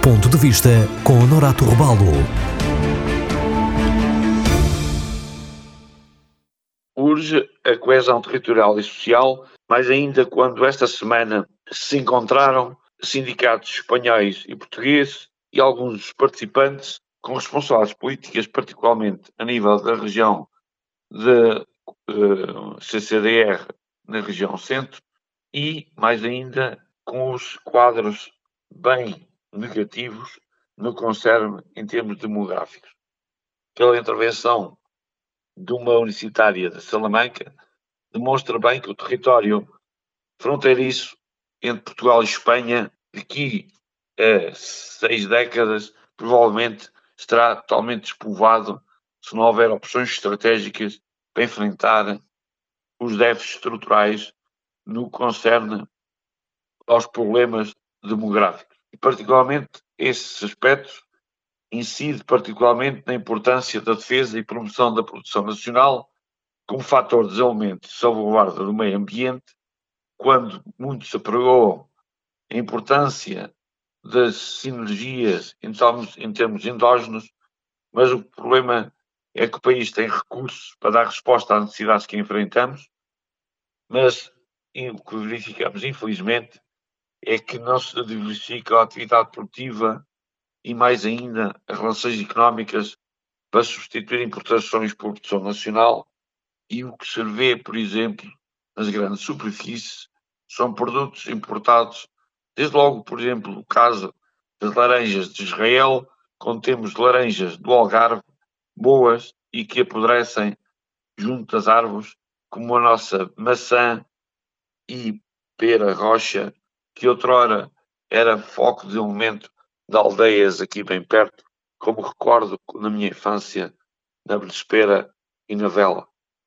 Ponto de Vista com Honorato Robalo. Urge a coesão territorial e social, mais ainda quando esta semana se encontraram sindicatos espanhóis e portugueses e alguns dos participantes com responsáveis políticas, particularmente a nível da região de CCDR, na região centro, e mais ainda com os quadros bem negativos no que concerne em termos demográficos. Pela intervenção de uma universitária de Salamanca, demonstra bem que o território fronteiriço entre Portugal e Espanha, daqui a 6 décadas, provavelmente estará totalmente despovoado se não houver opções estratégicas para enfrentar os déficits estruturais no que concerne aos problemas demográficos. E, particularmente, esses aspectos incide particularmente na importância da defesa e promoção da produção nacional como fator de desenvolvimento e salvaguarda do meio ambiente, quando muito se apregou a importância das sinergias em termos endógenos, mas o problema é que o país tem recursos para dar resposta às necessidades que enfrentamos, mas o que verificamos, infelizmente, é que não se diversifica a atividade produtiva e, mais ainda, as relações económicas para substituir importações por produção nacional, e o que se vê, por exemplo, nas grandes superfícies, são produtos importados, desde logo, por exemplo, o caso das laranjas de Israel, quando temos laranjas do Algarve, boas e que apodrecem junto das árvores, como a nossa maçã e pera rocha, que outrora era foco de desenvolvimento de aldeias aqui bem perto, como recordo na minha infância, na Belespera e na Vela.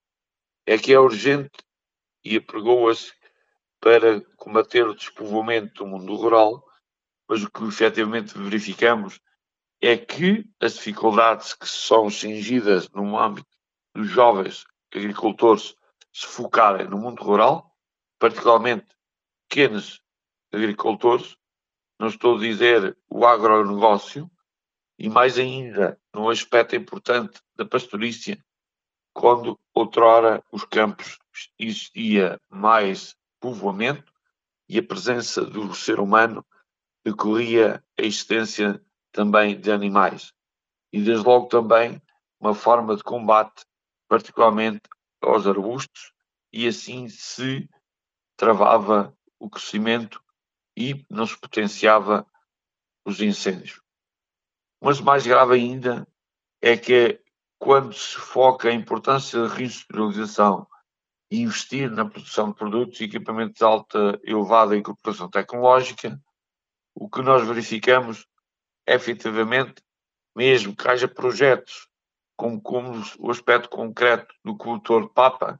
É que é urgente e apregoa-se para combater o despovoamento do mundo rural, mas o que efetivamente verificamos é que as dificuldades que são cingidas no âmbito dos jovens agricultores se focarem no mundo rural, particularmente pequenos agricultores, não estou a dizer o agronegócio, e mais ainda no aspecto importante da pastorícia, quando outrora os campos existia mais povoamento e a presença do ser humano decorria a existência também de animais. E desde logo também uma forma de combate, particularmente aos arbustos, e assim se travava o crescimento e não se potenciava os incêndios. Mas mais grave ainda é que quando se foca a importância da reindustrialização e investir na produção de produtos e equipamentos de alta elevada incorporação tecnológica, o que nós verificamos é efetivamente, mesmo que haja projetos como o aspecto concreto do coletor de papa,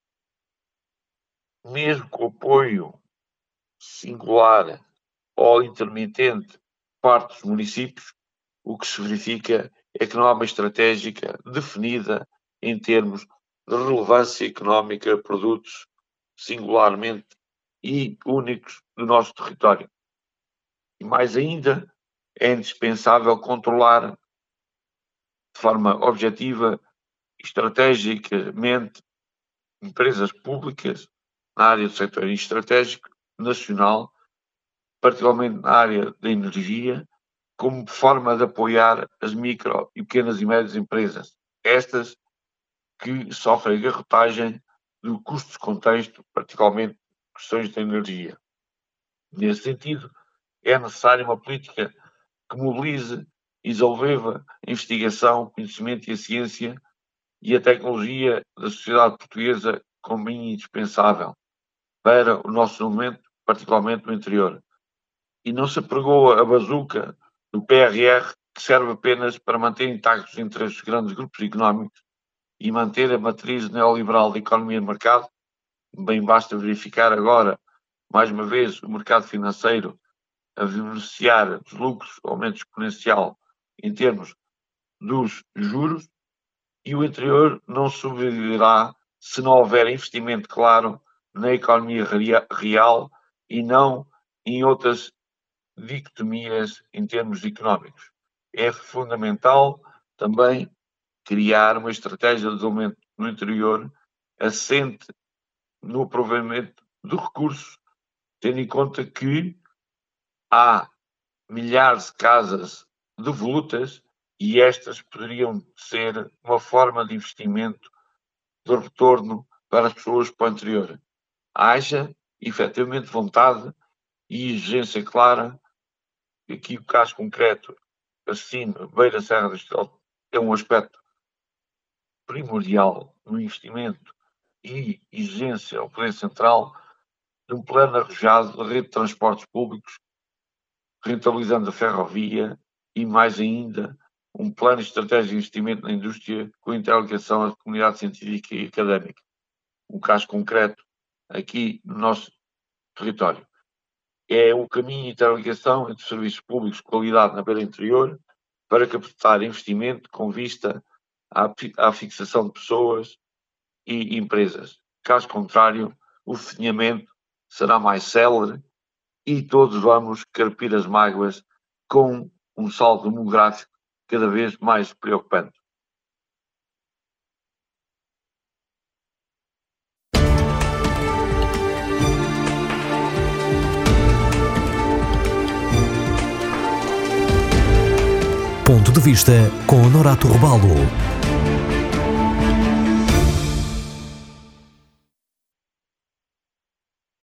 mesmo com o apoio singular ou intermitente de parte dos municípios, o que se verifica é que não há uma estratégia definida em termos de relevância económica a produtos singularmente e únicos do nosso território. E mais ainda, é indispensável controlar de forma objetiva e estrategicamente empresas públicas na área do setor estratégico nacional, particularmente na área da energia, como forma de apoiar as micro e pequenas e médias empresas, estas que sofrem garrotagem do custo de contexto, particularmente questões de energia. Nesse sentido, é necessária uma política que mobilize e desenvolva a investigação, o conhecimento e a ciência e a tecnologia da sociedade portuguesa como indispensável para o nosso desenvolvimento, particularmente no interior. E não se apregou a bazuca do PRR, que serve apenas para manter intactos os interesses dos grandes grupos económicos e manter a matriz neoliberal da economia de mercado. Bem basta verificar agora, mais uma vez, o mercado financeiro a beneficiar dos lucros, aumento exponencial em termos dos juros, e o interior não sobreviverá se não houver investimento claro na economia real e não em outras dicotomias em termos económicos. É fundamental também criar uma estratégia de desenvolvimento no interior assente no aproveitamento de recursos, tendo em conta que há milhares de casas devolutas e estas poderiam ser uma forma de investimento de retorno para as pessoas para o interior. Haja, efetivamente, vontade e exigência clara. Aqui o caso concreto, assim, Beira Serra do Estado, é um aspecto primordial no investimento e exigência ao Poder Central de um plano arrojado da rede de transportes públicos, rentabilizando a ferrovia e, mais ainda, um plano estratégico de investimento na indústria com interligação à comunidade científica e académica. Um caso concreto aqui no nosso território. É o caminho de interligação entre serviços públicos de qualidade na beira interior para captar investimento com vista à fixação de pessoas e empresas. Caso contrário, o definhamento será mais célere e todos vamos carpir as mágoas com um saldo demográfico cada vez mais preocupante. Ponto de vista com Honorato Rebalo.